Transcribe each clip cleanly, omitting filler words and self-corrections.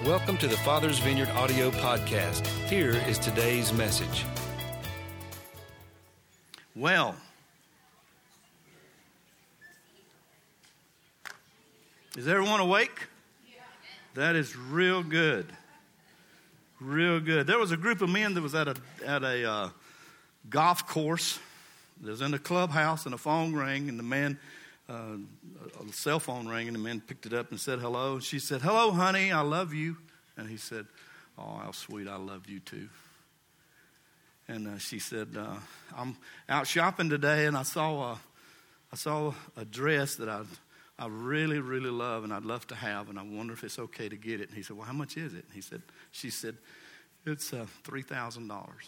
Welcome to the Father's Vineyard audio podcast. Here is today's message. Well, is everyone awake? That is real good. Real good. There was a group of men that was at a golf course. They was in the clubhouse and a phone rang, and the man, a cell phone rang, and the man picked it up and said hello. She said, "Hello, honey, I love you." And he said, "Oh, how sweet, I love you too." And she said, "I'm out shopping today, and I saw a dress that I really, really love, and I'd love to have, and I wonder if it's okay to get it." And he said, "Well, how much is it?" And she said, "It's $3,000.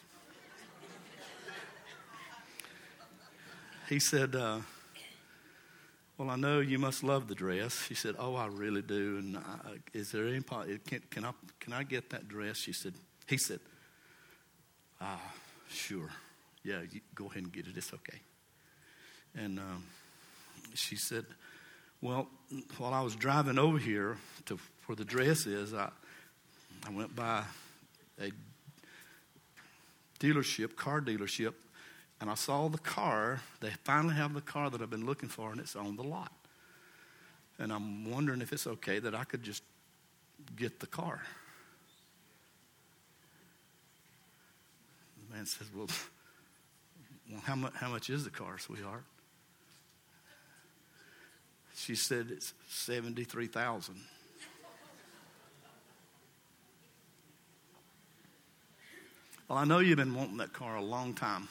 He said, "Well, I know you must love the dress." She said, "Oh, I really do. And is there any can I get that dress?" He said, "Sure. Yeah, you go ahead and get it. It's okay." And she said, "Well, while I was driving over here to where the dress is, I went by a car dealership, and I saw the car. They finally have the car that I've been looking for, and it's on the lot. And I'm wondering if it's okay that I could just get the car." The man says, well, how much is the car, sweetheart?" She said, "It's $73,000. "Well, I know you've been wanting that car a long time,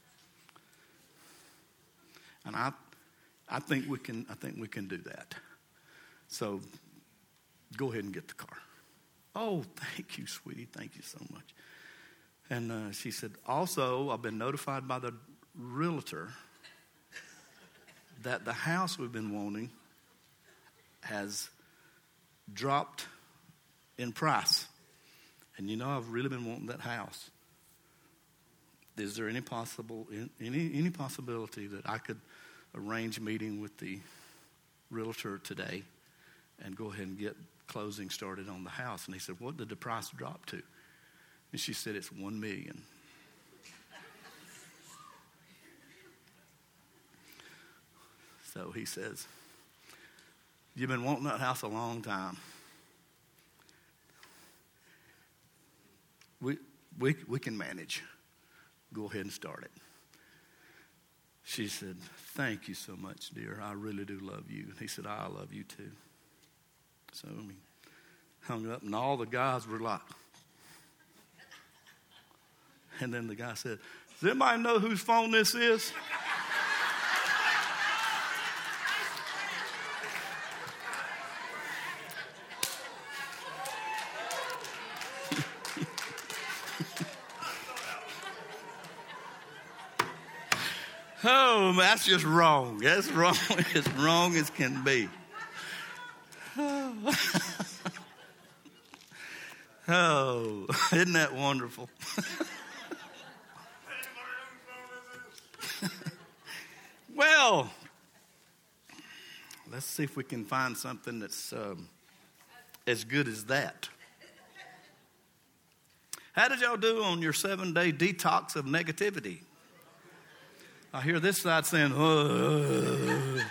and I think we can do that. So go ahead and get the car." "Oh, thank you, sweetie. Thank you so much." And she said, "Also, I've been notified by the realtor that the house we've been wanting has dropped in price. And I've really been wanting that house. Is there any possibility that I could arrange a meeting with the realtor today and go ahead and get closing started on the house?" And he said, "What did the price drop to?" And she said, "It's $1 million. So he says, "You've been wanting that house a long time. We can manage. Go ahead and start it." She said, "Thank you so much, dear. I really do love you." And he said, "I love you too." So he hung up, and all the guys were like. And then the guy said, "Does anybody know whose phone this is?" Oh, that's just wrong. That's wrong. As wrong as can be. Oh, isn't that wonderful? Well, let's see if we can find something that's as good as that. How did y'all do on your 7-day detox of negativity? I hear this side saying, "Oh."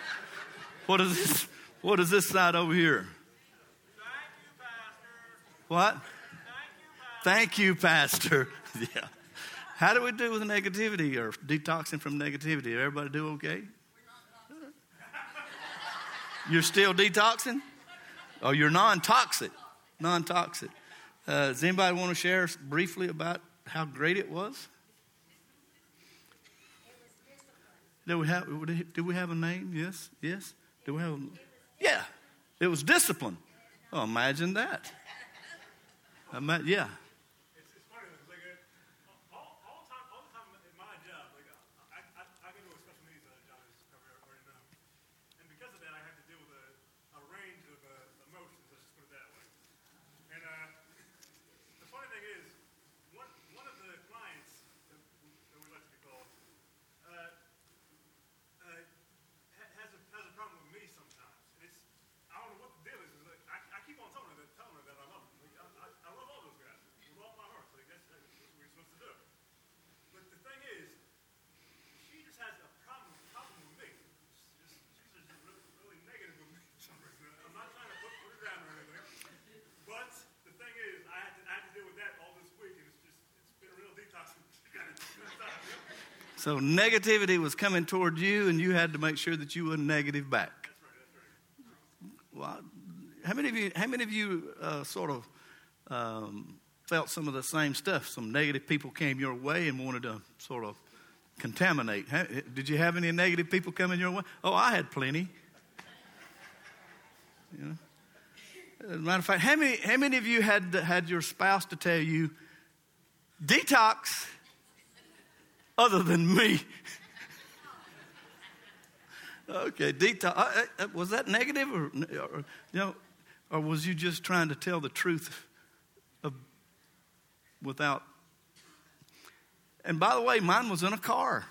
What is this side over here? Thank you, Pastor. What? Thank you, Pastor. Yeah. How do we do with negativity or detoxing from negativity? Everybody do okay? You're still detoxing? Oh, you're non-toxic. Non-toxic. Does anybody want to share briefly about how great it was? Do we have a name? Yes. Do we have? Yeah. It was discipline. Oh, imagine that. Yeah. It's funny because all the time in my job, I go to a special needs job, as you already know, and because of that, I have to deal with a range of emotions. Let's just put it that way. And the funny thing is, one of the clients that we like to be called has a problem with me sometimes. And I don't know what the deal is. I keep on telling her that I love her. So negativity was coming toward you, and you had to make sure that you were negative back. Well, how many of you sort of felt some of the same stuff? Some negative people came your way and wanted to sort of contaminate. Did you have any negative people coming your way? Oh, I had plenty. You know? As a matter of fact, how many of you had your spouse to tell you, detox, other than me? Okay, detox. Was that negative, or was you just trying to tell the truth without? And by the way, mine was in a car.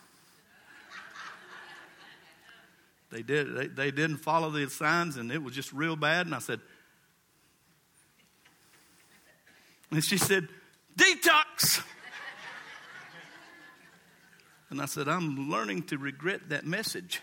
They didn't follow the signs, and it was just real bad. And I said, and she said, detox. And I said, I'm learning to regret that message.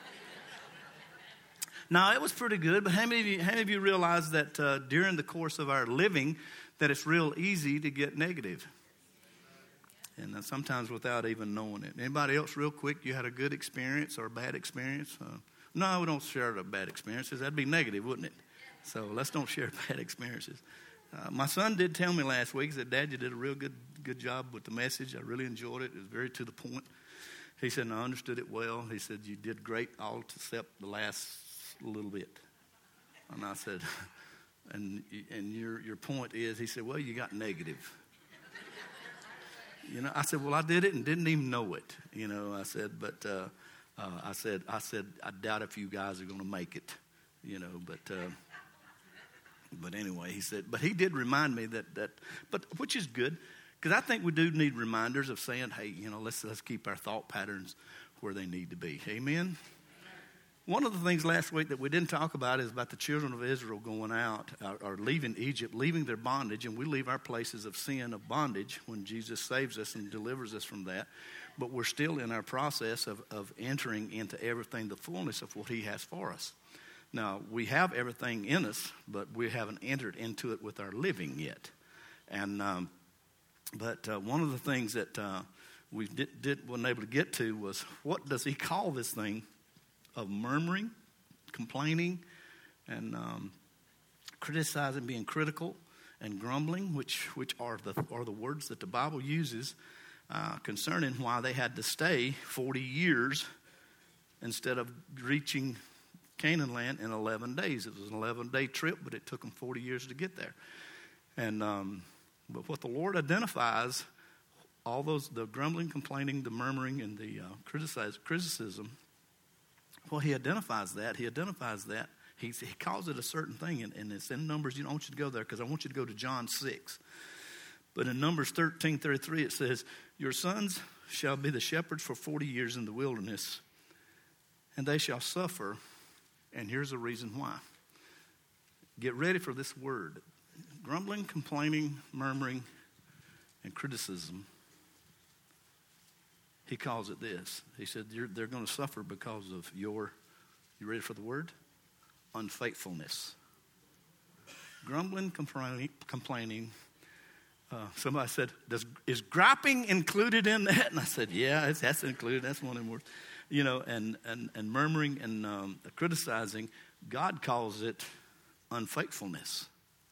Now, it was pretty good, but how many of you realize that during the course of our living that it's real easy to get negative? And sometimes without even knowing it. Anybody else real quick, you had a good experience or a bad experience? No, we don't share the bad experiences. That'd be negative, wouldn't it? So let's don't share bad experiences. My son did tell me last week, he said, Dad, you did a real good job with the message. I really enjoyed it. It was very to the point. He said, and I understood it well. He said, you did great all except the last little bit. And I said, and your point is, he said, well, you got negative. I said, well, I did it and didn't even know it. I said, but I said, I doubt if you guys are going to make it. But anyway, he said, but he did remind me that but which is good, because I think we do need reminders of saying, hey, let's keep our thought patterns where they need to be. Amen. One of the things last week that we didn't talk about is about the children of Israel going out or leaving Egypt, leaving their bondage, and we leave our places of sin, of bondage, when Jesus saves us and delivers us from that. But we're still in our process of entering into everything, the fullness of what he has for us. Now, we have everything in us, but we haven't entered into it with our living yet. And but one of the things that we wasn't able to get to was, what does he call this thing of murmuring, complaining, and criticizing, being critical, and grumbling, which are the words that the Bible uses concerning why they had to stay 40 years instead of reaching Canaan land in 11 days. It was an 11-day trip, but it took them 40 years to get there. And but what the Lord identifies, all those, the grumbling, complaining, the murmuring, and the criticism, well, he identifies that. He calls it a certain thing, and it's in Numbers. I want you to go there because I want you to go to John 6. But in Numbers 13:33, it says, your sons shall be the shepherds for 40 years in the wilderness, and they shall suffer. And here's the reason why. Get ready for this word. Grumbling, complaining, murmuring, and criticism. He calls it this. He said, they're going to suffer because of you ready for the word? Unfaithfulness. Grumbling, complaining. Somebody said, is griping included in that? And I said, yeah, that's included. That's one of them words. And murmuring and criticizing, God calls it unfaithfulness.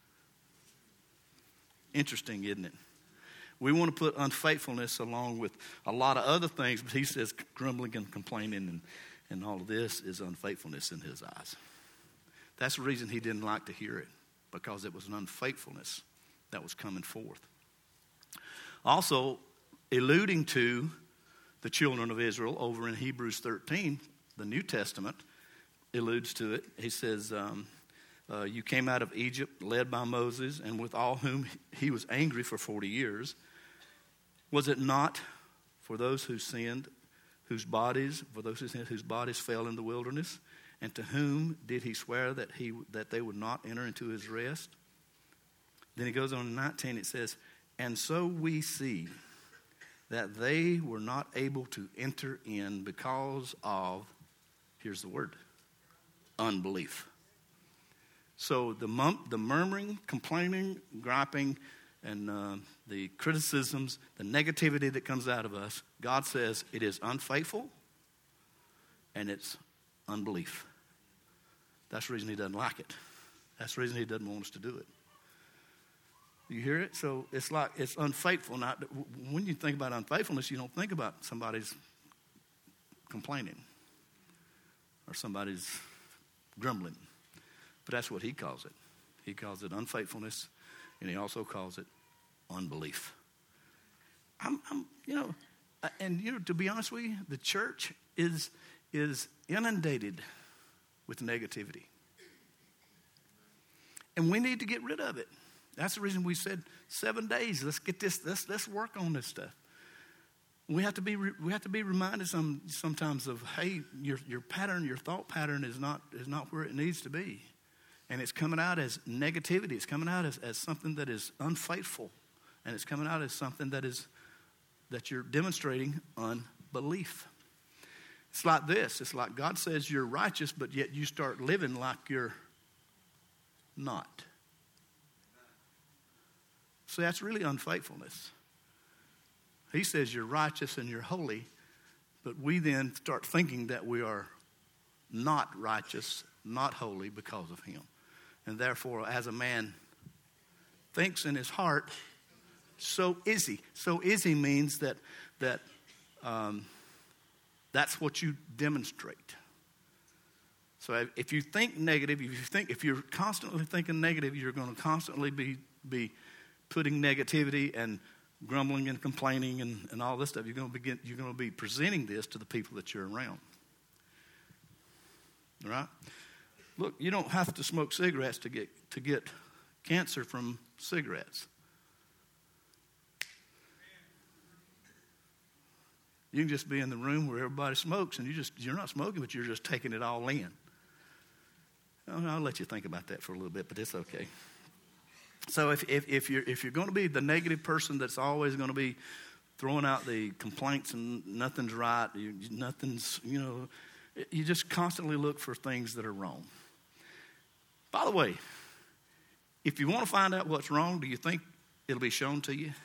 Interesting, isn't it? We want to put unfaithfulness along with a lot of other things, but he says grumbling and complaining and all of this is unfaithfulness in his eyes. That's the reason he didn't like to hear it, because it was an unfaithfulness that was coming forth. Also, alluding to the children of Israel over in Hebrews 13, the New Testament alludes to it. He says, you came out of Egypt led by Moses, and with all whom he was angry for 40 years. Was it not for those who sinned, whose bodies fell in the wilderness? And to whom did he swear that they would not enter into his rest? Then he goes on in 19, it says, and so we see that they were not able to enter in because of, here's the word, unbelief. So the murmuring, complaining, griping the criticisms, the negativity that comes out of us, God says it is unfaithful and it's unbelief. That's the reason he doesn't like it. That's the reason he doesn't want us to do it. You hear it? So it's like it's unfaithful. Now, when you think about unfaithfulness, you don't think about somebody's complaining or somebody's grumbling. But that's what he calls it. He calls it unfaithfulness, and he also calls it unbelief. To be honest with you, the church is inundated with negativity. And we need to get rid of it. That's the reason we said 7 days. Let's get this. Let's work on this stuff. We have to be reminded sometimes of, hey, your pattern, your thought pattern is not where it needs to be, and it's coming out as negativity. It's coming out as something that is unfaithful, and it's coming out as something that you're demonstrating unbelief. It's like this. It's like God says you're righteous, but yet you start living like you're not. See, that's really unfaithfulness. He says you're righteous and you're holy, but we then start thinking that we are not righteous, not holy because of him. And therefore, as a man thinks in his heart, so is he. So is he means that's what you demonstrate. So if you think negative, if you're constantly thinking negative, you're going to constantly be putting negativity and grumbling and complaining and all this stuff. You're going to be presenting this to the people that you're around. All right? Look, you don't have to smoke cigarettes to get cancer from cigarettes. You can just be in the room where everybody smokes, and you're not smoking, but you're just taking it all in. I'll let you think about that for a little bit, but it's okay. So if you're going to be the negative person that's always going to be throwing out the complaints and nothing's right, you just constantly look for things that are wrong. By the way, if you want to find out what's wrong, do you think it'll be shown to you?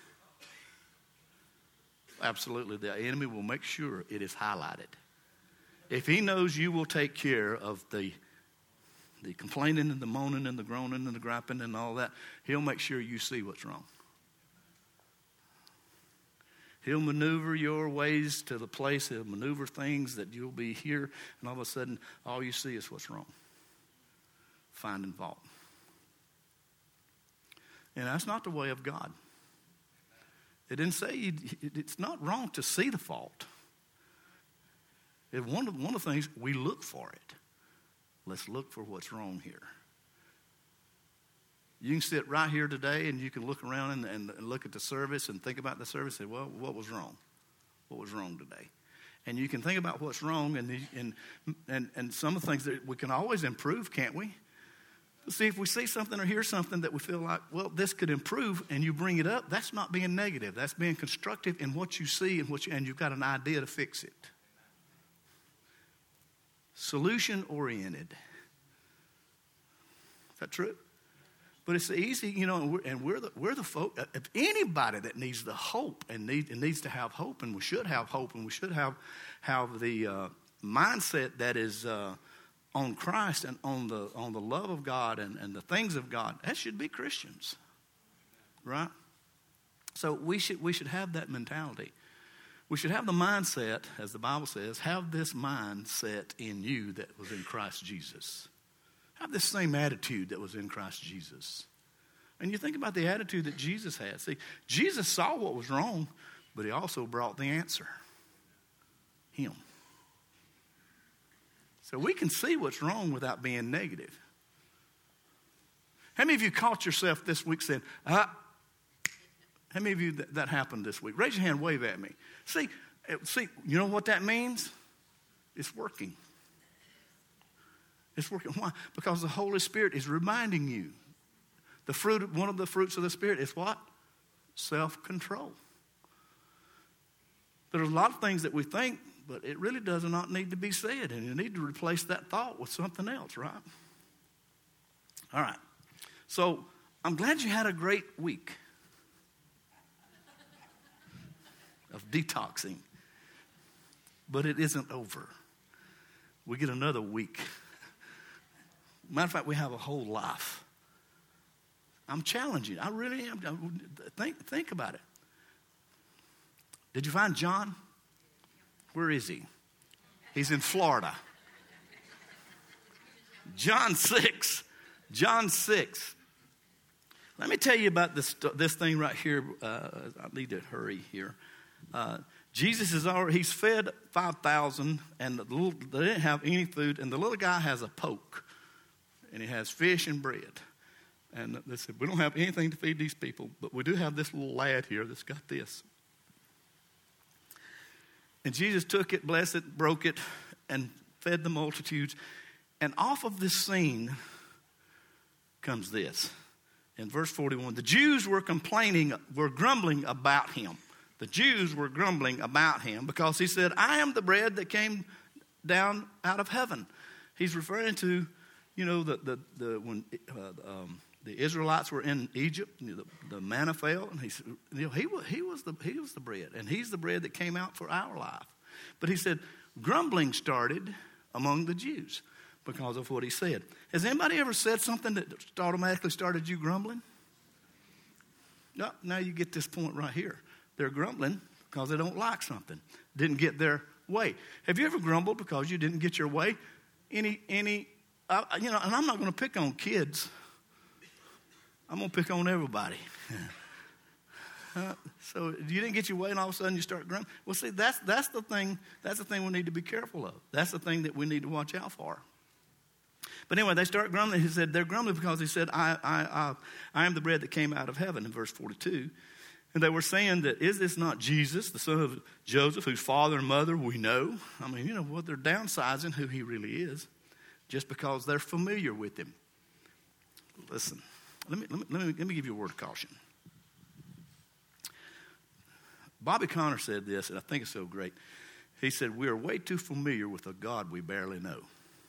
Absolutely. The enemy will make sure it is highlighted. If he knows you will take care of the complaining and the moaning and the groaning and the griping and all that, he'll make sure you see what's wrong. He'll maneuver your ways to the place, he'll maneuver things that you'll be here, and all of a sudden, all you see is what's wrong. Finding fault. And that's not the way of God. It didn't say it's not wrong to see the fault. One of the things, we look for it. Let's look for what's wrong here. You can sit right here today and you can look around and look at the service and think about the service and say, well, what was wrong? What was wrong today? And you can think about what's wrong and some of the things that we can always improve, can't we? See, if we see something or hear something that we feel like, well, this could improve, and you bring it up, that's not being negative. That's being constructive in what you see and you've got an idea to fix it. Solution-oriented. Is that true? But it's easy, and we're the folk. If anybody that needs the hope and needs to have hope, and we should have hope, and we should have the mindset that is on Christ and on the love of God and the things of God, that should be Christians, right? So we should have that mentality. We should have the mindset, as the Bible says, have this mindset in you that was in Christ Jesus. Have this same attitude that was in Christ Jesus. And you think about the attitude that Jesus had. See, Jesus saw what was wrong, but he also brought the answer. Him. So we can see what's wrong without being negative. How many of you caught yourself this week saying, how many of you that happened this week? Raise your hand, wave at me. See, you know what that means? It's working. It's working. Why? Because the Holy Spirit is reminding you. One of the fruits of the Spirit is what? Self-control. There's a lot of things that we think, but it really does not need to be said. And you need to replace that thought with something else, right? All right. So I'm glad you had a great week. of detoxing. But it isn't over. We get another week. Matter of fact, we have a whole life. I'm challenging you. I really am. Think about it. Did you find John? Where is he? He's in Florida. John 6. John 6. Let me tell you about this thing right here. I need to hurry here. Jesus he's fed 5,000, and they didn't have any food, and the little guy has a poke, and he has fish and bread. And they said, we don't have anything to feed these people, but we do have this little lad here that's got this. And Jesus took it, blessed it, broke it, and fed the multitudes. And off of this scene comes this. In verse 41, the Jews were grumbling about him. The Jews were grumbling about him because he said, I am the bread that came down out of heaven. He's referring to, when the Israelites were in Egypt, the manna fell, and he said, he was the bread, and he's the bread that came out for our life. But he said, grumbling started among the Jews because of what he said. Has anybody ever said something that automatically started you grumbling? No, now you get this point right here. They're grumbling because they don't like something. Didn't get their way. Have you ever grumbled because you didn't get your way? And I'm not going to pick on kids. I'm going to pick on everybody. So you didn't get your way, and all of a sudden you start grumbling. Well, see, that's the thing. That's the thing we need to be careful of. That's the thing that we need to watch out for. But anyway, they start grumbling. He said they're grumbling because he said, I am the bread that came out of heaven in verse 42. And they were saying that, is this not Jesus, the son of Joseph, whose father and mother we know? I mean, they're downsizing who he really is just because they're familiar with him. Listen, let me give you a word of caution. Bobby Conner said this, and I think it's so great. He said, we are way too familiar with a God we barely know.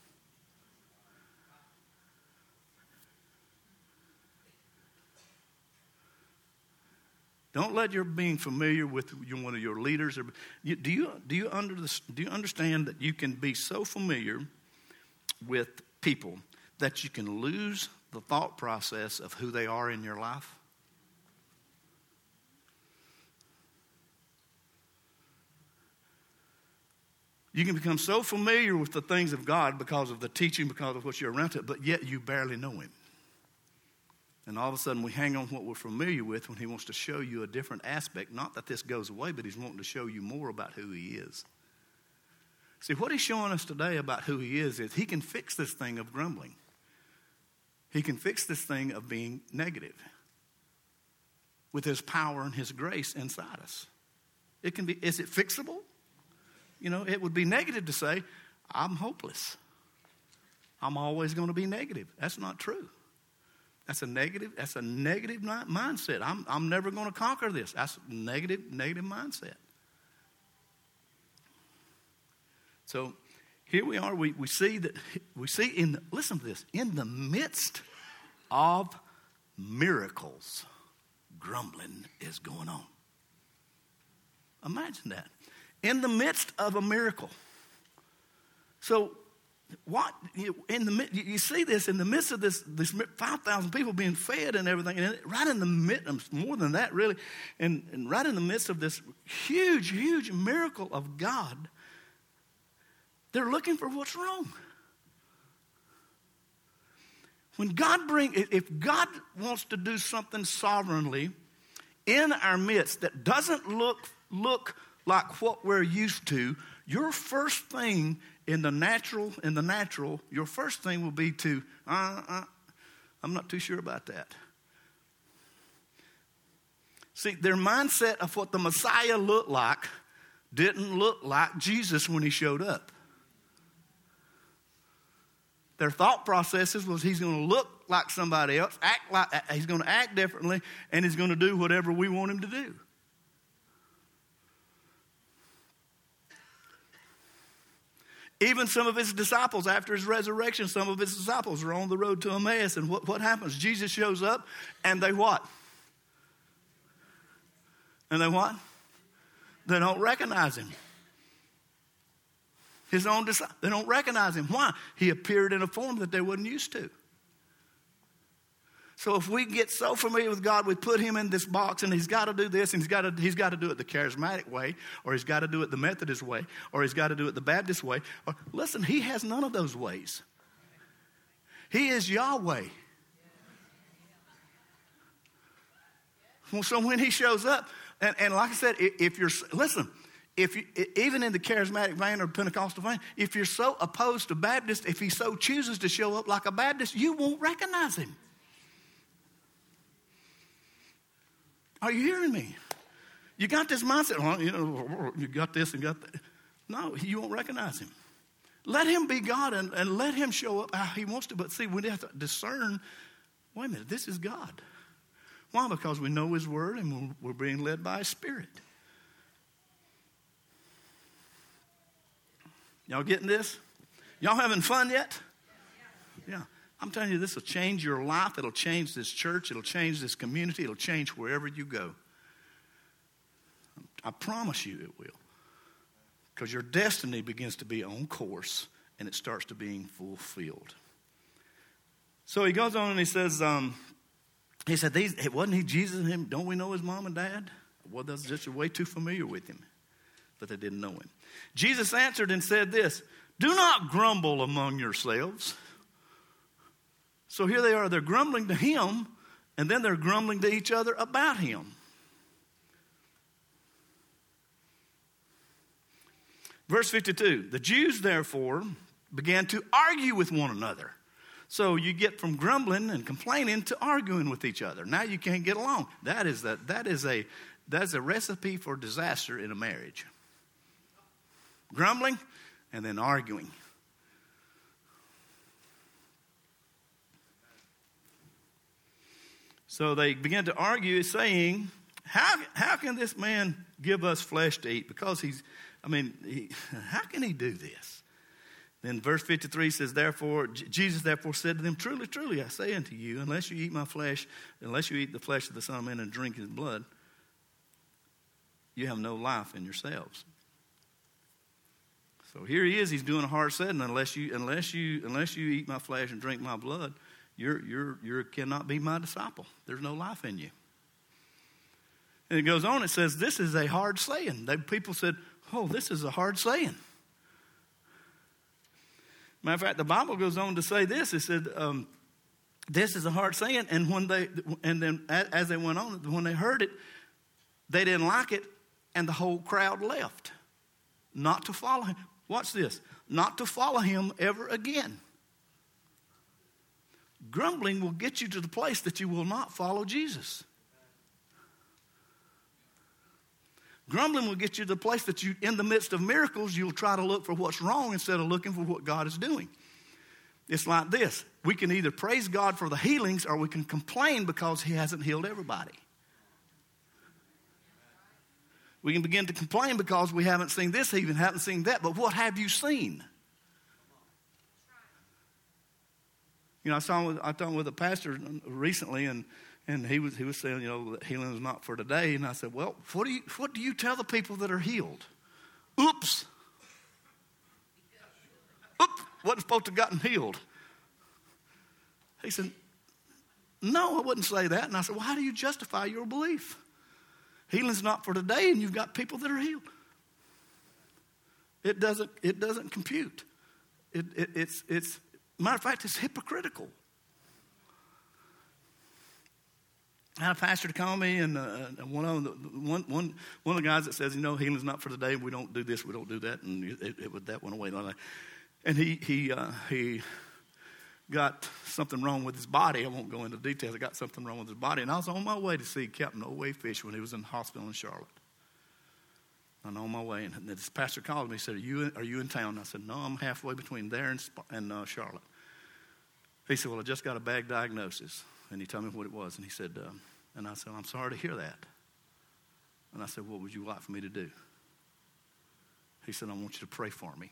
Don't let your being familiar with one of your leaders. Do you understand that you can be so familiar with people that you can lose the thought process of who they are in your life? You can become so familiar with the things of God because of the teaching, because of what you're around to, but yet you barely know him. And all of a sudden we hang on what we're familiar with when he wants to show you a different aspect. Not that this goes away, but he's wanting to show you more about who he is. See, what he's showing us today about who he is he can fix this thing of grumbling. He can fix this thing of being negative with his power and his grace inside us. It can be. Is it fixable? It would be negative to say, I'm hopeless. I'm always going to be negative. That's not true. That's a negative mindset. I'm never going to conquer this. That's a negative mindset. So here we are. We see listen to this, in the midst of miracles, grumbling is going on. Imagine that. In the midst of a miracle. So you see this in the midst of this 5,000 people being fed and everything, and right in the midst, more than that really, and right in the midst of this huge, huge miracle of God, they're looking for what's wrong. If God wants to do something sovereignly in our midst that doesn't look like what we're used to, your first thing in the natural, your first thing will be to, I'm not too sure about that. See, their mindset of what the Messiah looked like didn't look like Jesus when he showed up. Their thought processes was he's going to look like somebody else, he's going to act differently, and he's going to do whatever we want him to do. Even some of his disciples, after his resurrection, some of his disciples were on the road to Emmaus. And what happens? Jesus shows up, and they what? And they what? They don't recognize him. His own disciples, they don't recognize him. Why? He appeared in a form that they wasn't used to. So if we get so familiar with God, we put him in this box, and he's got to do this, and he's got to do it the charismatic way, or he's got to do it the Methodist way, or he's got to do it the Baptist way. Or, listen, he has none of those ways. He is Yahweh. So when he shows up, and like I said, if you're, listen, even in the charismatic vein or Pentecostal vein, if you're so opposed to Baptist, if he so chooses to show up like a Baptist, you won't recognize him. Are you hearing me? You got this mindset, well, you got this and got that. No, you won't recognize him. Let him be God and let him show up how he wants to. But see, we have to discern, wait a minute, this is God. Why? Because we know his word and we're being led by his Spirit. Y'all getting this? Y'all having fun yet? Yeah. I'm telling you, this will change your life. It'll change this church. It'll change this community. It'll change wherever you go. I promise you it will. Because your destiny begins to be on course and it starts to being fulfilled. So he goes on and he says, wasn't he Jesus and him? Don't we know his mom and dad? Well, that's just way too familiar with him. But they didn't know him. Jesus answered and said this, do not grumble among yourselves. So here they are, they're grumbling to him, and then they're grumbling to each other about him. Verse 52, the Jews therefore began to argue with one another. So you get from grumbling and complaining to arguing with each other. Now you can't get along. That's a recipe for disaster in a marriage. Grumbling and then arguing. So they began to argue, saying, how can this man give us flesh to eat? Because how can he do this? Then verse 53 says, Jesus therefore said to them, truly, truly, I say unto you, unless you eat my flesh, unless you eat the flesh of the Son of Man and drink his blood, you have no life in yourselves. So here he is, he's doing a hard setting. Unless you eat my flesh and drink my blood, you cannot be my disciple. There's no life in you. And it goes on, it says, this is a hard saying. People said, oh, this is a hard saying. Matter of fact, the Bible goes on to say this. It said, this is a hard saying. And then as they went on, when they heard it, they didn't like it, and the whole crowd left. Not to follow him. Watch this. Not to follow him ever again. Grumbling will get you to the place that you will not follow Jesus. Grumbling will get you to the place that you, in the midst of miracles, you'll try to look for what's wrong instead of looking for what God is doing. It's like this. We can either praise God for the healings or we can complain because he hasn't healed everybody. We can begin to complain because we haven't seen this, even haven't seen that. But what have you seen? You know, I talked with a pastor recently, and he was saying, that healing is not for today. And I said, well, what do you tell the people that are healed? Oops, wasn't supposed to have gotten healed. He said, no, I wouldn't say that. And I said, well, how do you justify your belief? Healing's not for today, and you've got people that are healed. It doesn't compute. It's matter of fact, it's hypocritical. I had a pastor to call me, and one of the guys that says, healing's not for today. We don't do this, we don't do that, and that went away. And he got something wrong with his body. I won't go into details. I got something wrong with his body, and I was on my way to see Captain Owe Fish when he was in the hospital in Charlotte. And on my way, and this pastor called me. He said, "Are you in town?" And I said, "No, I'm halfway between there and Charlotte." He said, "Well, I just got a bad diagnosis," and he told me what it was. And he said, and I said, "I'm sorry to hear that." And I said, "What would you like for me to do?" He said, "I want you to pray for me."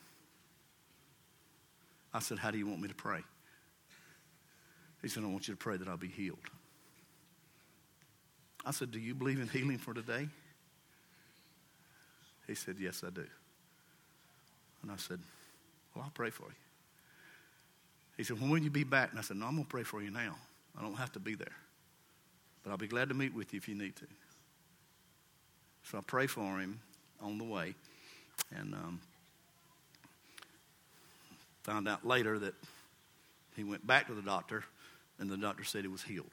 I said, "How do you want me to pray?" He said, "I want you to pray that I'll be healed." I said, "Do you believe in healing for today?" He said, yes, I do. And I said, well, I'll pray for you. He said, when will you be back? And I said, no, I'm going to pray for you now. I don't have to be there. But I'll be glad to meet with you if you need to. So I prayed for him on the way. And found out later that he went back to the doctor, and the doctor said he was healed.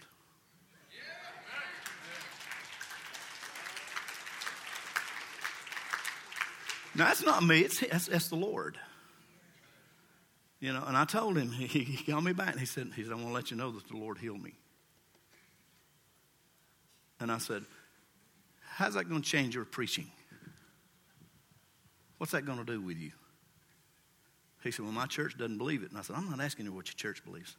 Now, that's not me. That's the Lord. You know, and I told him, he called me back, and he said, I want to let you know that the Lord healed me. And I said, how's that going to change your preaching? What's that going to do with you? He said, well, my church doesn't believe it. And I said, I'm not asking you what your church believes.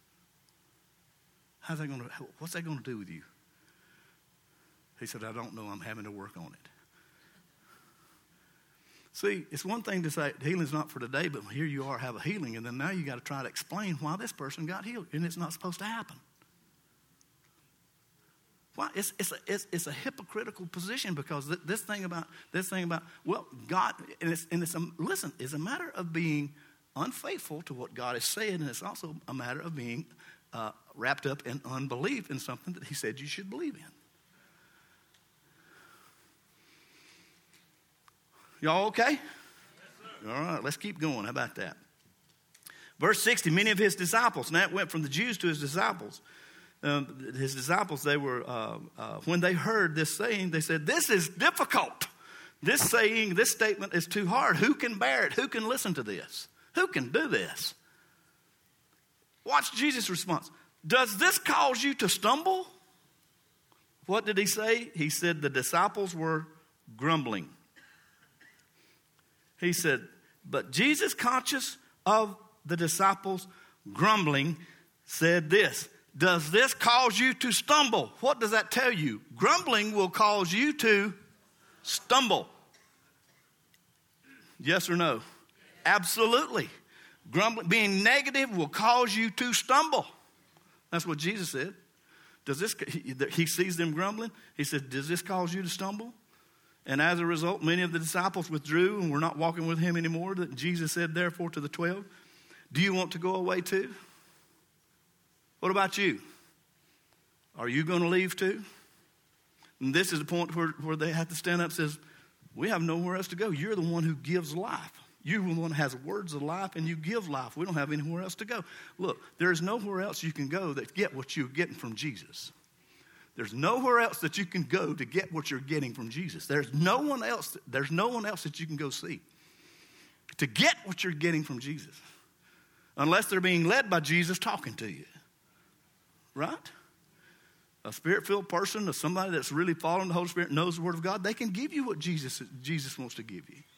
What's that going to do with you? He said, I don't know. I'm having to work on it. See, it's one thing to say healing's not for today, but here you are, have a healing, and then now you got to try to explain why this person got healed, and it's not supposed to happen. Why? It's a hypocritical position, because this thing about well, God, listen, it's a matter of being unfaithful to what God has said, and it's also a matter of being wrapped up in unbelief in something that He said you should believe in. Y'all okay? Yes, sir. All right, let's keep going. How about that? Verse 60, many of His disciples, now it went from the Jews to His disciples. His disciples, they were, when they heard this saying, they said, this is difficult. This saying, this statement is too hard. Who can bear it? Who can listen to this? Who can do this? Watch Jesus' response. Does this cause you to stumble? What did He say? He said the disciples were grumbling. He said, but Jesus, conscious of the disciples grumbling, said this. Does this cause you to stumble? What does that tell you? Grumbling will cause you to stumble. Yes or no? Absolutely. Grumbling, being negative will cause you to stumble. That's what Jesus said. He sees them grumbling. He said, does this cause you to stumble? And as a result, many of the disciples withdrew and were not walking with Him anymore. Jesus said, therefore, to the 12, do you want to go away too? What about you? Are you going to leave too? And this is the point where they have to stand up and says, we have nowhere else to go. You're the one who gives life. You're the one who has words of life, and you give life. We don't have anywhere else to go. Look, there's nowhere else you can go that get what you're getting from Jesus. There's nowhere else that you can go to get what you're getting from Jesus. There's no one else that you can go see to get what you're getting from Jesus. Unless they're being led by Jesus talking to you. Right? A Spirit-filled person or somebody that's really following the Holy Spirit, knows the Word of God, they can give you what Jesus wants to give you.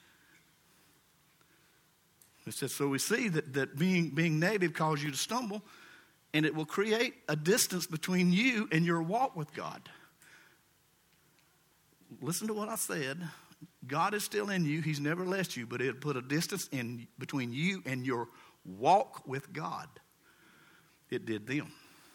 It says, so we see that being negative causes you to stumble, and it will create a distance between you and your walk with God. Listen to what I said. God is still in you. He's never left you, but it'll put a distance in between you and your walk with God. It did them.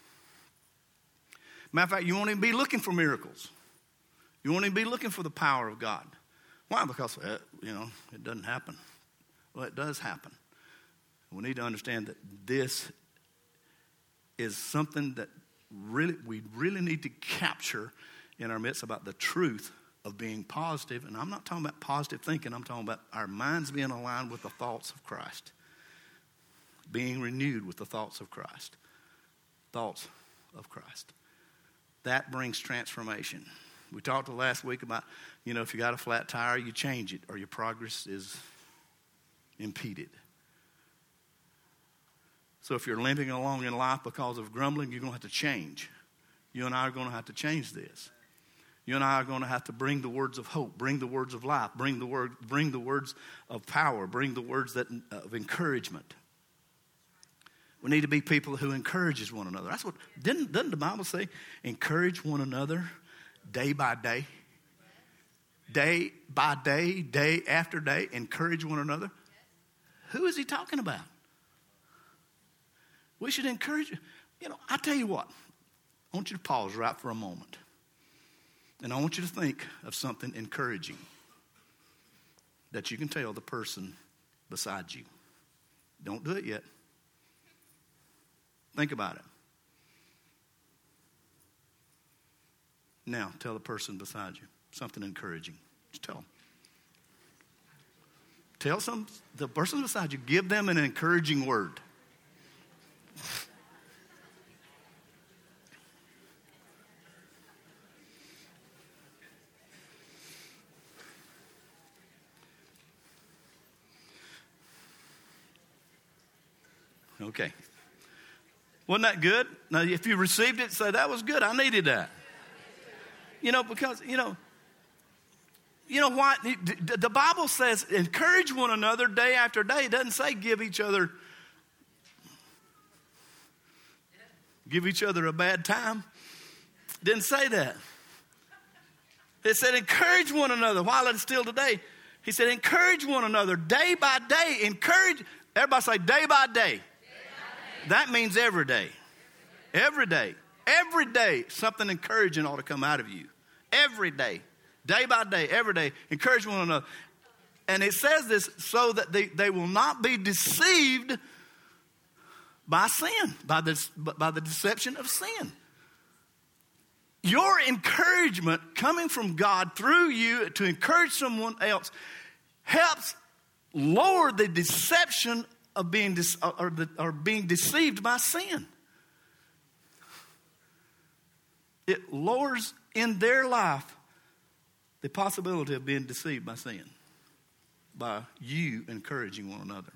Matter of fact, you won't even be looking for miracles. You won't even be looking for the power of God. Why? Because, it doesn't happen. Well, it does happen. We need to understand that this is something that we really need to capture in our midst about the truth of being positive. And I'm not talking about positive thinking. I'm talking about our minds being aligned with the thoughts of Christ. Being renewed with the thoughts of Christ. Thoughts of Christ. That brings transformation. We talked last week about, if you got a flat tire, you change it or your progress is impeded. So if you're limping along in life because of grumbling, you're going to have to change. You and I are going to have to change this. You and I are going to have to bring the words of hope, bring the words of life, bring the words of power, bring the words of encouragement. We need to be people who encourages one another. That's what doesn't the Bible say? Encourage one another day by day. Day by day, day after day, encourage one another. Who is he talking about? We should encourage. I tell you what. I want you to pause right for a moment. And I want you to think of something encouraging. that you can tell the person beside you. Don't do it yet. Think about it. Now, tell the person beside you something encouraging. Just tell them. Tell the person beside you, give them an encouraging word. Okay. Wasn't that good? Now, if you received it, say, that was good. I needed that. Because, why? The Bible says encourage one another day after day. It doesn't say give each other a bad time. It didn't say that. It said encourage one another while it's still today. He said encourage one another day by day. Encourage. Everybody say day by day. That means every day. Every day. Every day, something encouraging ought to come out of you. Every day. Day by day, every day. Encourage one another. And it says this so that they will not be deceived by sin, by the deception of sin. Your encouragement coming from God through you to encourage someone else helps lower the deception of being being deceived by sin. It lowers in their life the possibility of being deceived by sin by you encouraging one another.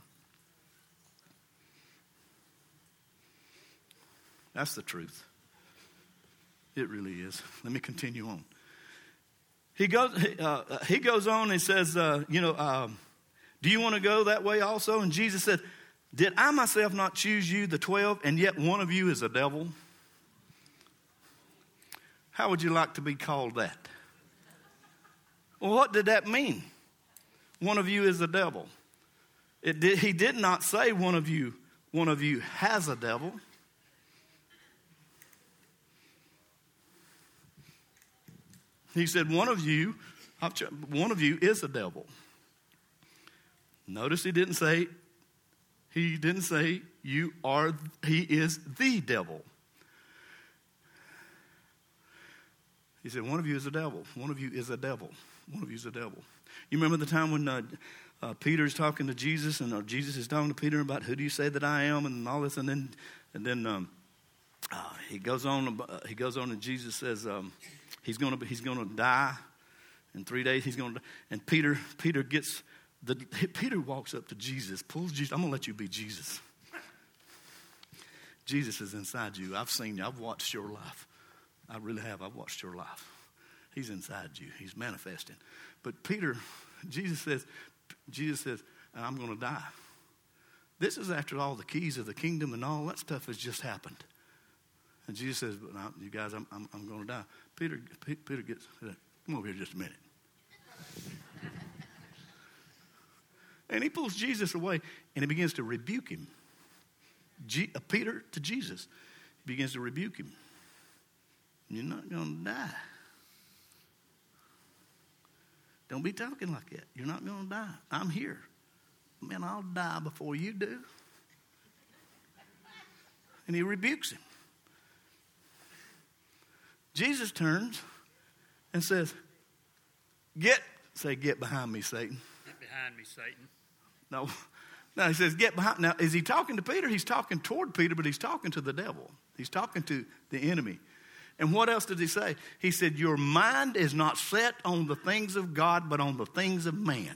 That's the truth. It really is. Let me continue on. He goes on and says, do you want to go that way also? And Jesus said, did I myself not choose you, the 12, and yet one of you is a devil? How would you like to be called that? Well, what did that mean? One of you is a devil. He did not say one of you has a devil. He said one of you is a devil. Notice he didn't say you are, he is the devil. He said one of you is a devil. One of you is a devil. One of you is a devil. You remember the time when Peter's talking to Jesus, and Jesus is talking to Peter about who do you say that I am, and all this, and then he goes on, and Jesus says he's going to die in 3 days. He's going to die, and Peter walks up to Jesus, pulls Jesus. I'm going to let you be Jesus. Jesus is inside you. I've seen you. I've watched your life. I really have. I've watched your life. He's inside you. He's manifesting. But Jesus says, I'm going to die. This is after all the keys of the kingdom and all that stuff has just happened. And Jesus says, you guys, I'm going to die. Peter gets, come over here just a minute. And he pulls Jesus away and he begins to rebuke him. Peter to Jesus. He begins to rebuke him. You're not going to die. Don't be talking like that. You're not going to die. I'm here. Man, I'll die before you do. And he rebukes him. Jesus turns and says, get behind me, Satan. Get behind me, Satan. No, he says, get behind. Now, is he talking to Peter? He's talking toward Peter, but he's talking to the devil. He's talking to the enemy. And what else did he say? He said, your mind is not set on the things of God, but on the things of man.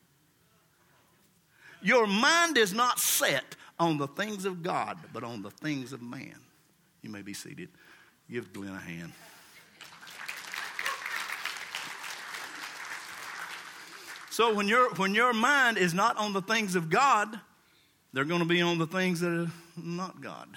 Your mind is not set on the things of God, but on the things of man. You may be seated. Give Glenn a hand. So when your mind is not on the things of God, they're going to be on the things that are not God.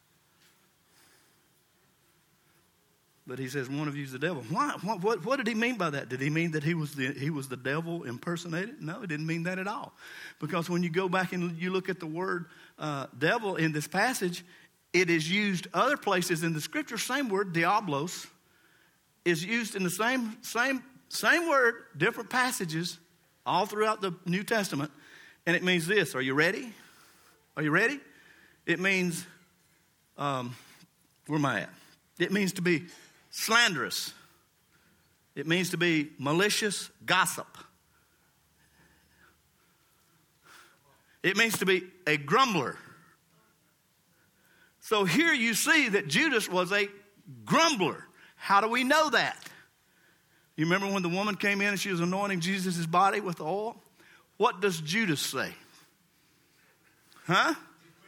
But he says one of you is the devil. Why? What did he mean by that? Did he mean that he was the devil impersonated? No, he didn't mean that at all. Because when you go back and you look at the word devil in this passage, it is used other places in the scripture. Same word, diablos, is used in the same word, different passages all throughout the New Testament. And it means this. Are you ready? Are you ready? It means, where am I at? It means to be slanderous. It means to be malicious gossip. It means to be a grumbler. So here you see that Judas was a grumbler. How do we know that? You remember when the woman came in and she was anointing Jesus' body with the oil? What does Judas say? Huh?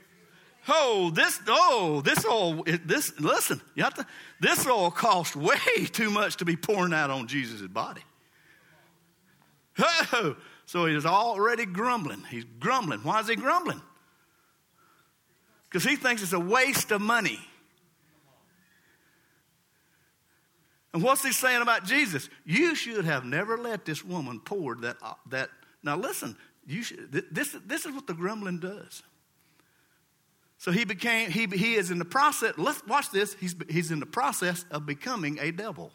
Listen, this oil cost way too much to be pouring out on Jesus' body. Oh, so he's already grumbling. He's grumbling. Why is he grumbling? Because he thinks it's a waste of money. And what's he saying about Jesus? You should have never let this woman pour that. Now listen, this is what the grumbling does. So he is in the process, let's watch this, he's in the process of becoming a devil.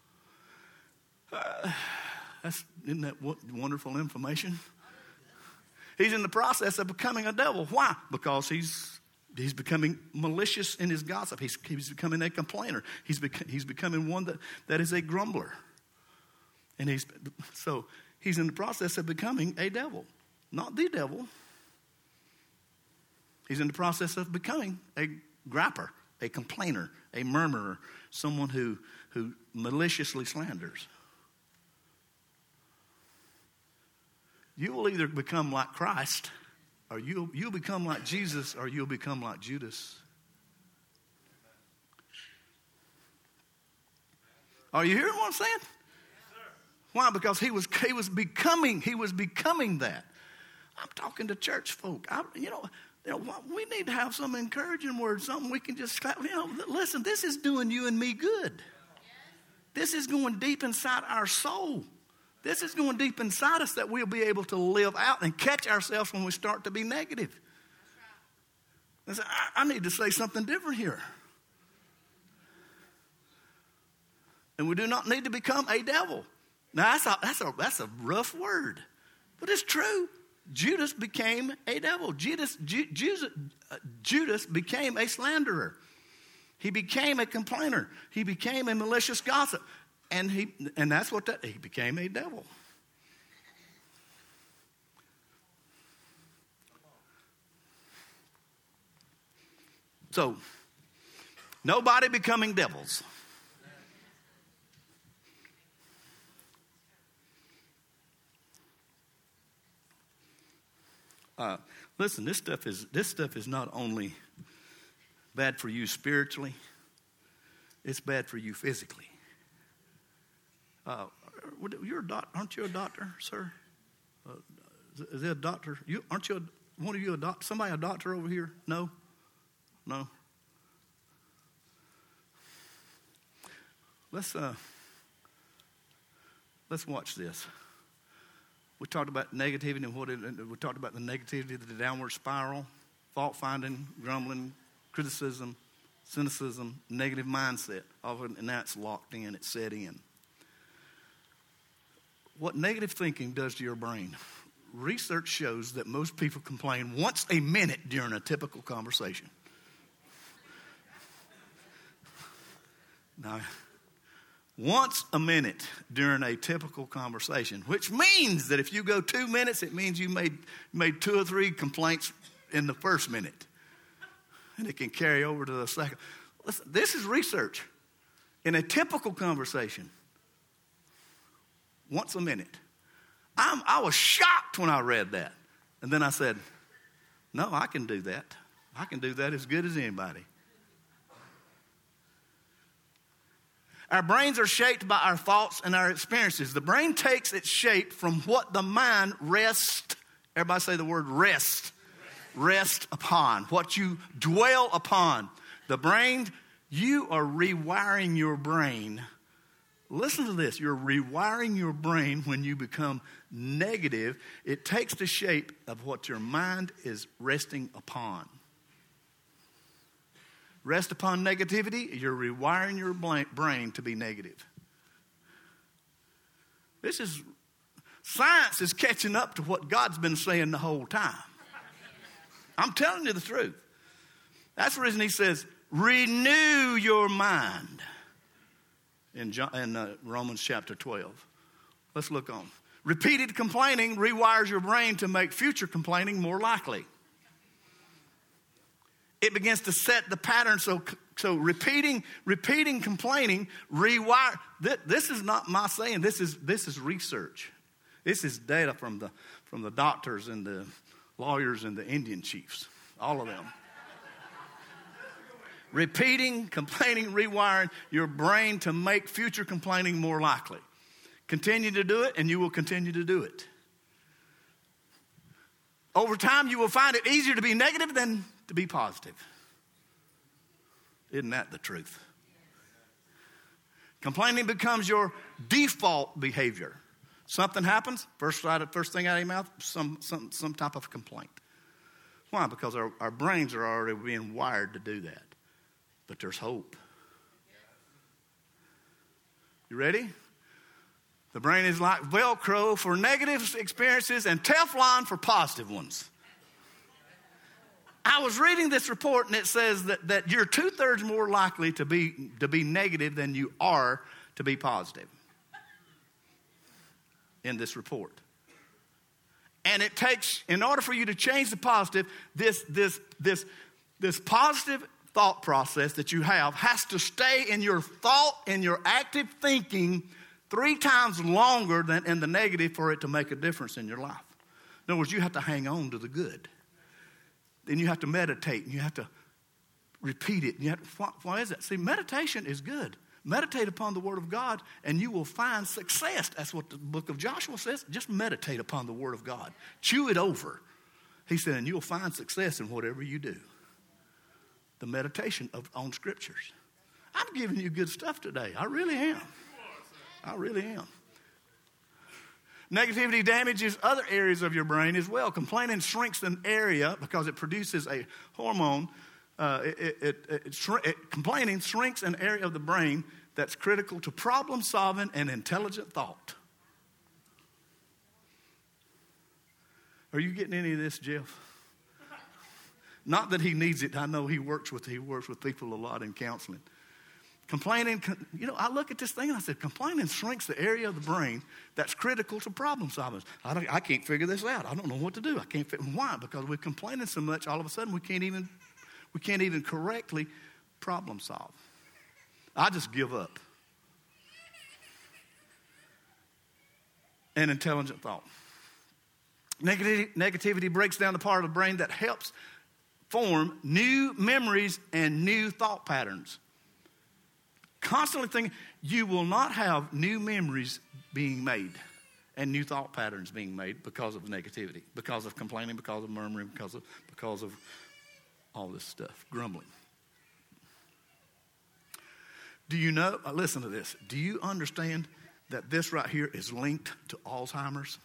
Isn't that wonderful information? He's in the process of becoming a devil. Why? Because he's becoming malicious in his gossip. He's becoming a complainer. He's becoming one that is a grumbler. And he's in the process of becoming a devil. Not the devil. He's in the process of becoming a grapper, a complainer, a murmurer, someone who maliciously slanders. You will either become like Christ, or you'll become like Jesus, or you'll become like Judas. Are you hearing what I'm saying? Yes, why? Because he was becoming that. I'm talking to church folk. We need to have some encouraging words, something we can just, listen, this is doing you and me good. This is going deep inside our soul. This is going deep inside us that we'll be able to live out and catch ourselves when we start to be negative. I need to say something different here. And we do not need to become a devil. Now, that's a rough word, but it's true. Judas became a devil. Judas became a slanderer. He became a complainer. He became a malicious gossip. And he became a devil. So, nobody becoming devils. Listen, this stuff is not only bad for you spiritually, it's bad for you physically. You're a doctor, aren't you a doctor, sir? Is there a doctor? Aren't you one of you a doctor? Somebody a doctor over here? No. Let's watch this. We talked about negativity and we talked about the negativity of the downward spiral, fault finding, grumbling, criticism, cynicism, negative mindset. And now it's locked in, it's set in. What negative thinking does to your brain. Research shows that most people complain once a minute during a typical conversation. Now, once a minute during a typical conversation, which means that if you go 2 minutes, it means you made 2 or 3 complaints in the first minute. And it can carry over to the second. Listen, this is research. In a typical conversation, once a minute. I was shocked when I read that. And then I said, no, I can do that. I can do that as good as anybody. Our brains are shaped by our thoughts and our experiences. The brain takes its shape from what the mind rests. Everybody say the word rest. Rest upon. What you dwell upon. The brain, you are rewiring your brain. Listen to this. You're rewiring your brain when you become negative. It takes the shape of what your mind is resting upon. Rest upon negativity, you're rewiring your brain to be negative. Science is catching up to what God's been saying the whole time. I'm telling you the truth. That's the reason he says, renew your mind in Romans chapter 12. Let's look on. Repeated complaining rewires your brain to make future complaining more likely. It begins to set the pattern. So repeating complaining rewire. This is not my saying. This is research. This is data from the doctors and the lawyers and the Indian chiefs. All of them. Repeating, complaining, rewiring your brain to make future complaining more likely. Continue to do it, and you will continue to do it. Over time, you will find it easier to be negative than to be positive. Isn't that the truth? Complaining becomes your default behavior. Something happens, first thing out of your mouth, some type of complaint. Why? Because our brains are already being wired to do that. But there's hope. You ready? The brain is like Velcro for negative experiences and Teflon for positive ones. I was reading this report, and it says that you're 2/3 more likely to be negative than you are to be positive. In this report. And it takes, in order for you to change the positive, this positive thought process that you have has to stay in your thought, in your active thinking 3 times longer than in the negative for it to make a difference in your life. In other words, you have to hang on to the good. Then you have to meditate, and you have to repeat it. And why is that? See, meditation is good. Meditate upon the word of God, and you will find success. That's what the book of Joshua says. Just meditate upon the word of God. Chew it over. He said, and you'll find success in whatever you do. The meditation on scriptures. I'm giving you good stuff today. I really am. I really am. Negativity damages other areas of your brain as well. Complaining shrinks an area because it produces a hormone. Complaining shrinks an area of the brain that's critical to problem solving and intelligent thought. Are you getting any of this, Jeff? Not that he needs it. I know he works with people a lot in counseling. Complaining, I look at this thing and I said, complaining shrinks the area of the brain that's critical to problem solving. I can't figure this out. I don't know what to do. I can't figure why? Because we're complaining so much, all of a sudden we can't even correctly problem solve. I just give up. And intelligent thought. Negativity breaks down the part of the brain that helps form new memories and new thought patterns. Constantly thinking, you will not have new memories being made and new thought patterns being made because of negativity, because of complaining, because of murmuring, because of all this stuff, grumbling. Do you know, listen to this, do you understand that this right here is linked to Alzheimer's?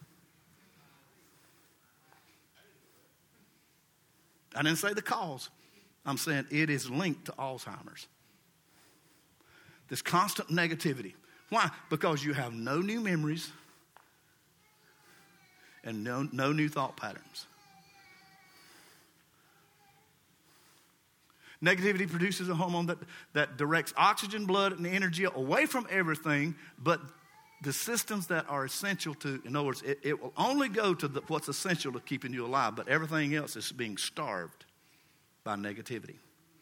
I didn't say the cause. I'm saying it is linked to Alzheimer's. This constant negativity. Why? Because you have no new memories and no new thought patterns. Negativity produces a hormone that directs oxygen, blood, and energy away from everything, but the systems that are essential to, in other words, it will only go to what's essential to keeping you alive, but everything else is being starved by negativity.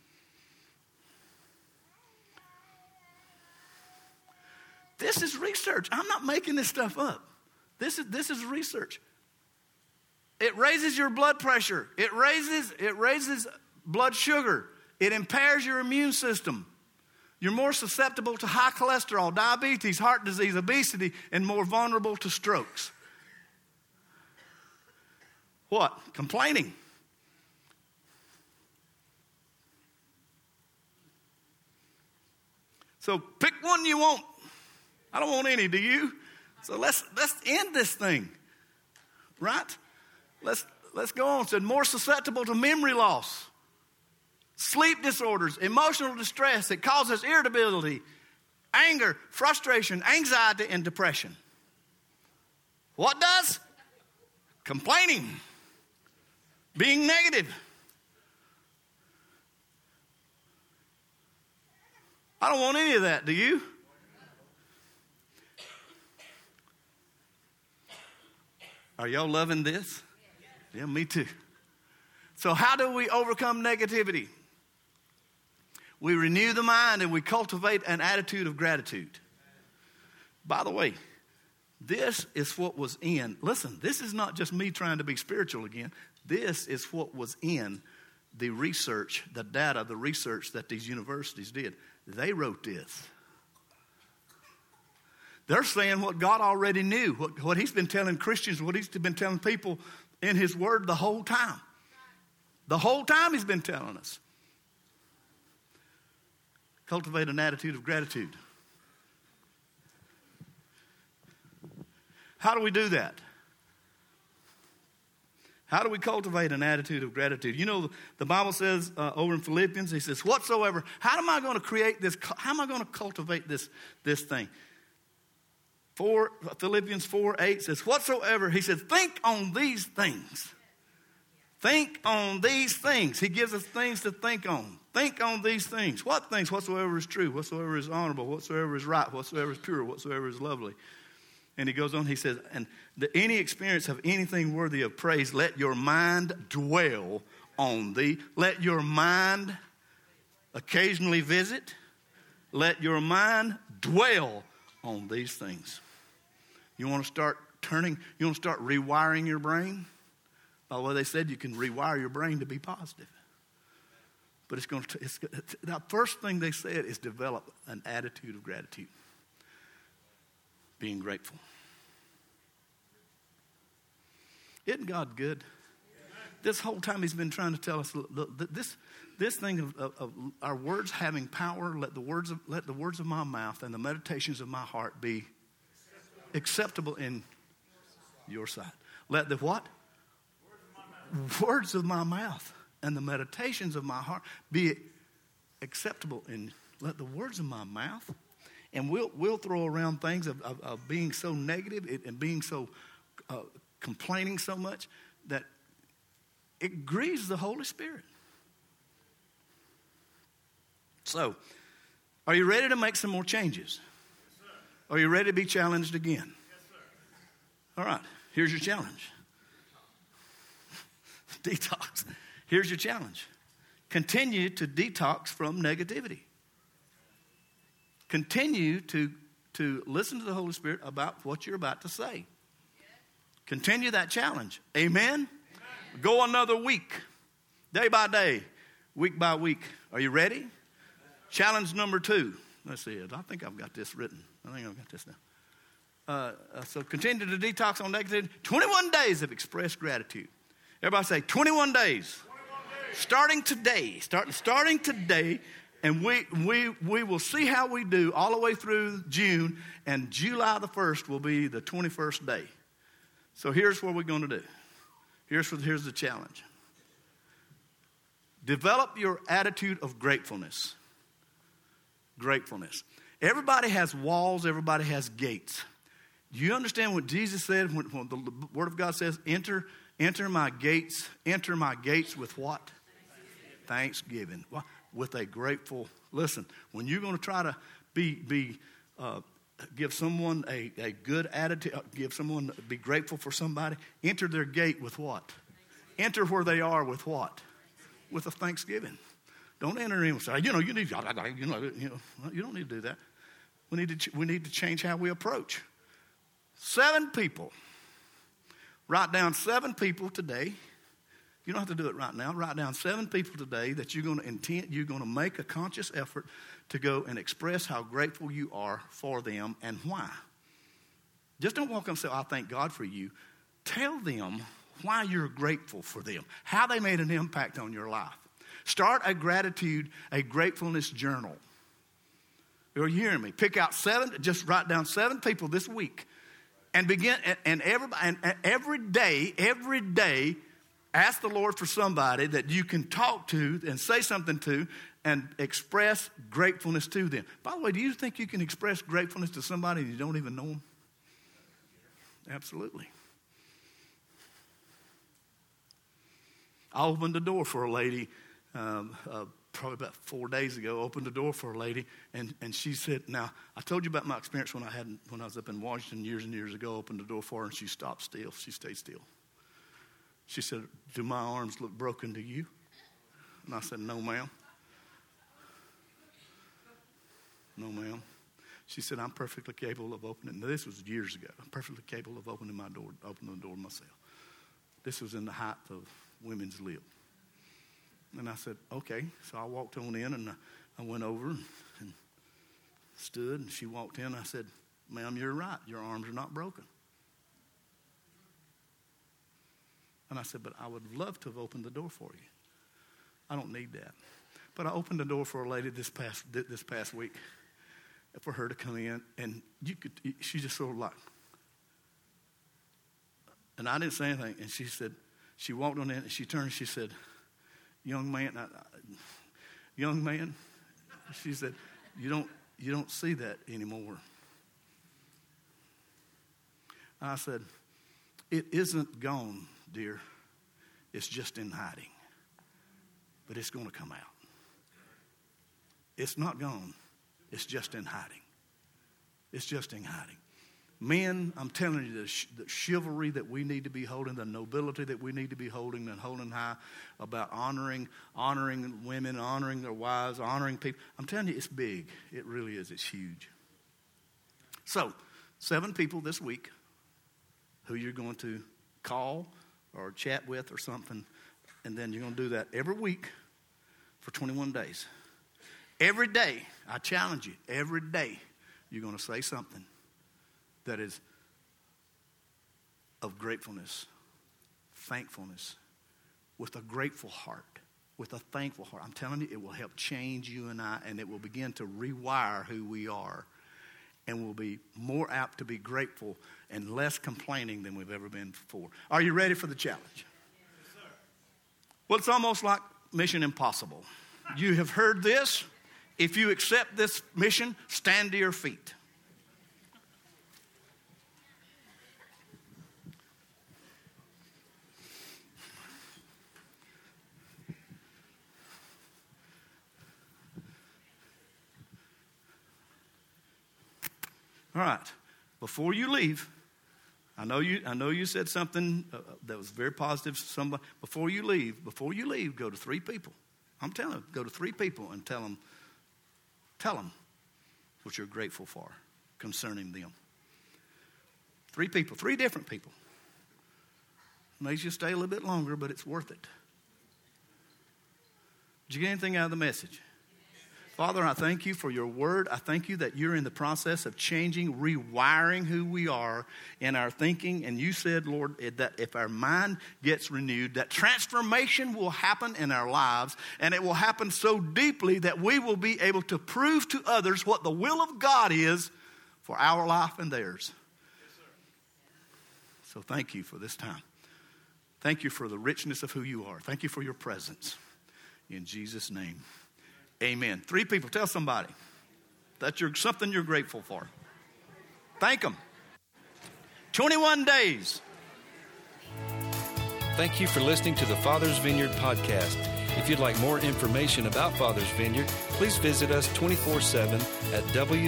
This is research. I'm not making this stuff up. This is research. It raises your blood pressure. It raises blood sugar. It impairs your immune system. You're more susceptible to high cholesterol, diabetes, heart disease, obesity, and more vulnerable to strokes. What? Complaining. So pick one you want. I don't want any, do you? So let's end this thing. Right? Let's go on. It said more susceptible to memory loss, sleep disorders, emotional distress. It causes irritability, anger, frustration, anxiety, and depression. What does? Complaining. Being negative. I don't want any of that, do you? Are y'all loving this? Yeah, me too. So how do we overcome negativity? We renew the mind and we cultivate an attitude of gratitude. By the way, this is what was in. Listen, this is not just me trying to be spiritual again. This is what was in the research, the data, the research that these universities did. They wrote this. They're saying what God already knew, what he's been telling Christians, what he's been telling people in his word the whole time. The whole time he's been telling us. Cultivate an attitude of gratitude. How do we do that? How do we cultivate an attitude of gratitude? You know, the Bible says over in Philippians, he says, whatsoever, how am I going to create this? How am I going to cultivate this thing? Philippians 4:8 says, whatsoever, he says, think on these things. Think on these things. He gives us things to think on. Think on these things. What things? Whatsoever is true, whatsoever is honorable, whatsoever is right, whatsoever is pure, whatsoever is lovely. And he goes on, he says, and any experience of anything worthy of praise, let your mind dwell on thee. Let your mind occasionally visit. Let your mind dwell on these things. You want to start you want to start rewiring your brain? By the way, they said you can rewire your brain to be positive. But the first thing they said is develop an attitude of gratitude. Being grateful. Isn't God good? This whole time he's been trying to tell us this thing of our words having power. Let the words of my mouth and the meditations of my heart be acceptable in your sight. Let the what? Words of my mouth and the meditations of my heart be acceptable in. Let the words of my mouth. And we'll throw around things of being so negative and being so complaining so much that it grieves the Holy Spirit. So, are you ready to make some more changes? Yes, are you ready to be challenged again? Yes, sir. All right, here's your challenge. Detox. Here's your challenge. Continue to detox from negativity. Continue to listen to the Holy Spirit about what you're about to say. Continue that challenge. Amen? Amen? Go another week, day by day, week by week. Are you ready? Amen. Challenge number 2. Let's see it. I think I've got this written. I think I've got this now. So continue to detox on negativity. 21 days of expressed gratitude. Everybody say 21 days. 21 days. Starting today. Starting today. And we will see how we do all the way through June. And July the 1st will be the 21st day. So here's what we're going to do. Here's the challenge. Develop your attitude of gratefulness. Gratefulness. Everybody has walls. Everybody has gates. Do you understand what Jesus said when the Word of God says, enter my gates. Enter my gates with what? Thanksgiving. With a grateful, listen, when you're going to try to give someone a good attitude, be grateful for somebody, enter their gate with what? Enter where they are with what? With a thanksgiving. Don't enter in and say, you don't need to do that. We need to change how we approach. 7 people. Write down 7 people today. You don't have to do it right now. Write down 7 people today that you're going to make a conscious effort to go and express how grateful you are for them and why. Just don't walk up and say, I thank God for you. Tell them why you're grateful for them, how they made an impact on your life. Start a gratefulness journal. Are you hearing me? Pick out 7, just write down 7 people this week and begin, and every day, ask the Lord for somebody that you can talk to and say something to and express gratefulness to them. By the way, do you think you can express gratefulness to somebody you don't even know them? Absolutely. I opened the door for a lady probably about 4 days ago. Opened the door for a lady, and she said, now, I told you about my experience when I was up in Washington years and years ago. Opened the door for her, and she stopped still. She stayed still. She said, do my arms look broken to you? And I said, no, ma'am. No, ma'am. She said, I'm perfectly capable of opening. Now, this was years ago. I'm perfectly capable of opening the door myself. This was in the height of women's lib. And I said, okay. So I walked on in, and I went over and stood, and she walked in. I said, ma'am, you're right. Your arms are not broken. And I said, but I would love to have opened the door for you. I don't need that. But I opened the door for a lady this past week for her to come in, and she just sort of like, and I didn't say anything. And she said, she walked on in, and she turned, and she said, young man, she said, you don't see that anymore. And I said, it isn't gone, dear. It's just in hiding. But it's going to come out. It's not gone. It's just in hiding. It's just in hiding. Men, I'm telling you, the chivalry that we need to be holding, the nobility that we need to be holding and holding high about honoring women, honoring their wives, honoring people. I'm telling you, it's big. It really is. It's huge. So, 7 people this week who you're going to call or chat with or something, and then you're going to do that every week for 21 days. Every day, I challenge you, every day you're going to say something that is of gratefulness, thankfulness, with a grateful heart, with a thankful heart. I'm telling you, it will help change you and I, and it will begin to rewire who we are, and we'll be more apt to be grateful and less complaining than we've ever been before. Are you ready for the challenge? Yes, sir. Well, it's almost like Mission Impossible. You have heard this. If you accept this mission, stand to your feet. All right. Before you leave, I know you said something that was very positive. Somebody, before you leave, go to 3 people. I'm telling you, go to 3 people and tell them what you're grateful for concerning them. 3 people, 3 different people. Makes you stay a little bit longer, but it's worth it. Did you get anything out of the message? Father, I thank you for your word. I thank you that you're in the process of changing, rewiring who we are in our thinking. And you said, Lord, that if our mind gets renewed, that transformation will happen in our lives. And it will happen so deeply that we will be able to prove to others what the will of God is for our life and theirs. Yes, sir. So thank you for this time. Thank you for the richness of who you are. Thank you for your presence. In Jesus' name. Amen. 3 people. Tell somebody that something you're grateful for. Thank them. 21 days. Thank you for listening to the Father's Vineyard podcast. If you'd like more information about Father's Vineyard, please visit us 24/7 at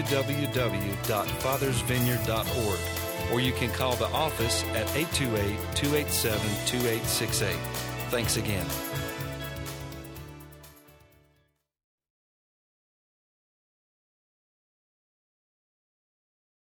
www.fathersvineyard.org, or you can call the office at 828-287-2868. Thanks again.